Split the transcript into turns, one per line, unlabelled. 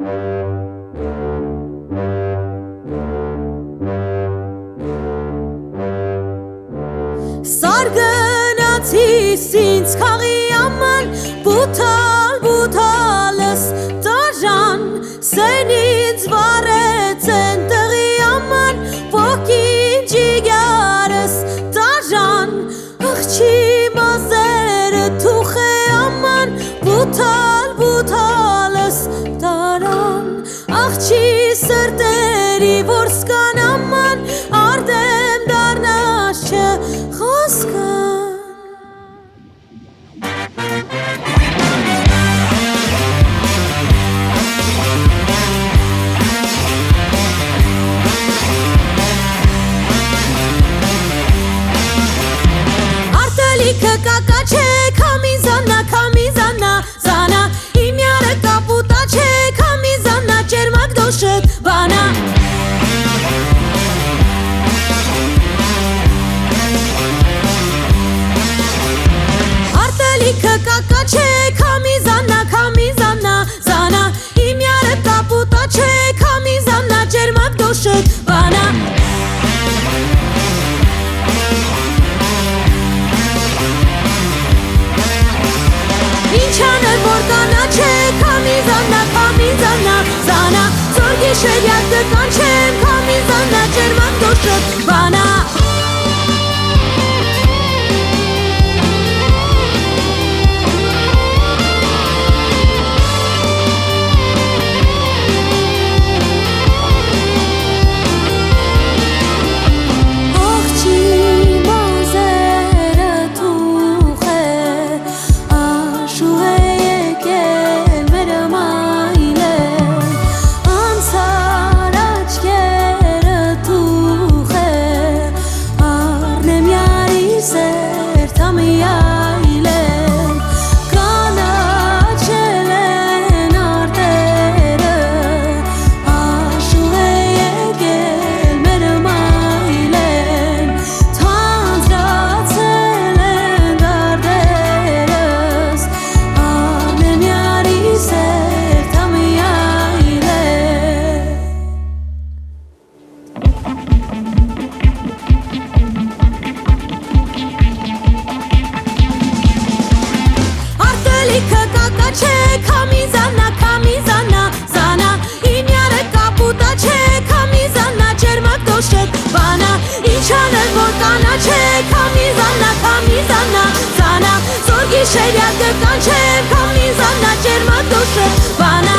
Սարգնացիս ինձ խաղի աման բութալս դաժան սեն ինձ վարեց են տեղի աման ոգին ջիգարս դաժան աղջի մազերը թուխ է աման բութալս դարան աղջի սրտերի որսկան աման արդեմ դարնաշ չէ խոսկան Կակա չէ քամիզանա զանա իմյարը կապուտա չէ քամիզանա ճերմակ դոշետ բանա Արտելիքը կակա չէ քամիզանա զանա իմյարը կապուտա չէ քամիզանա ճերմակ դոշետ բանա Ինչաներ որ կանա չէ քամիզանա զանա Զորգի շերյակ դկան չեմ քամիզանա ճերմակ դոշետ բանա Ինչաներ որ կանա չէ քամիզանա զանա Զորգի շերյակ դկան չեմ քամիզանա ճերմակ դոշետ բանա